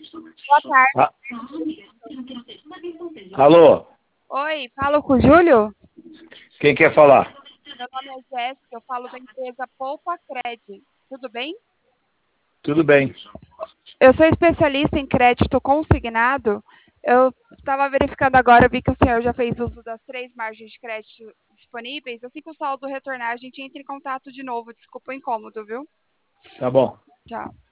Boa tarde. Ah, alô, Oi, falo com o Júlio? quem quer falar? Meu nome é Jéssica, eu falo da empresa Poupa Cred. Tudo bem? Tudo bem. Eu sou especialista em crédito consignado. Eu estava verificando agora, vi que o senhor já fez uso das 3 margens de crédito disponíveis. Assim que o saldo retornar, a gente entra em contato de novo. Desculpa o incômodo, viu? Tá bom. Tchau.